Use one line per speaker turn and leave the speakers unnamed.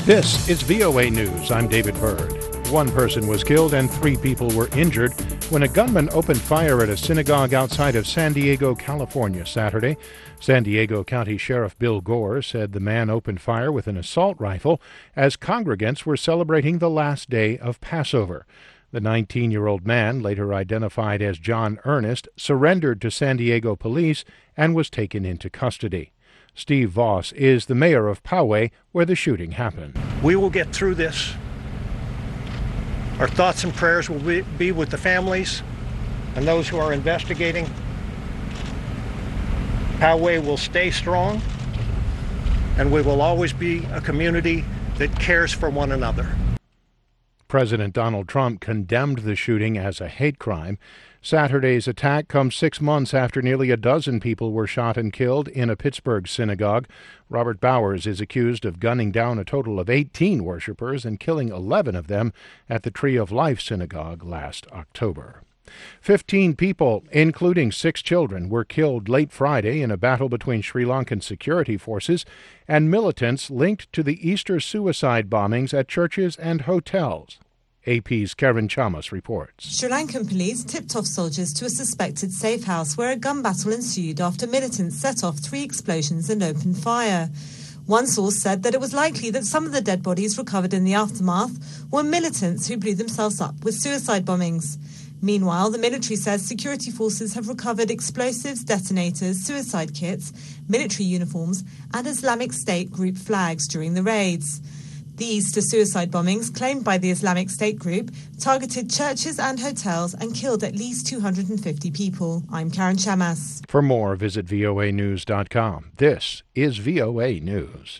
This is VOA News. I'm David Byrd. One person was killed and 3 people were injured when a gunman opened fire at a synagogue outside of San Diego, California, Saturday. San Diego County Sheriff Bill Gore said the man opened fire with an assault rifle as congregants were celebrating the last day of Passover. The 19-year-old man, later identified as John Ernest, surrendered to San Diego police and was taken into custody. Steve Voss is the mayor of Poway, where the shooting happened.
We will get through this. Our thoughts and prayers will be with the families and those who are investigating. Poway will stay strong, and we will always be a community that cares for one another.
President Donald Trump condemned the shooting as a hate crime. Saturday's attack comes 6 months after nearly a dozen people were shot and killed in a Pittsburgh synagogue. Robert Bowers is accused of gunning down a total of 18 worshipers and killing 11 of them at the Tree of Life synagogue last October. 15 people, including 6 children, were killed late Friday in a battle between Sri Lankan security forces and militants linked to the Easter suicide bombings at churches and hotels. AP's Karen Chamas reports.
Sri Lankan police tipped off soldiers to a suspected safe house where a gun battle ensued after militants set off 3 explosions and opened fire. One source said that it was likely that some of the dead bodies recovered in the aftermath were militants who blew themselves up with suicide bombings. Meanwhile, the military says security forces have recovered explosives, detonators, suicide kits, military uniforms, and Islamic State group flags during the raids. The Easter suicide bombings, claimed by the Islamic State group, targeted churches and hotels and killed at least 250 people. I'm Karen Chamas.
For more, visit voanews.com. This is VOA News.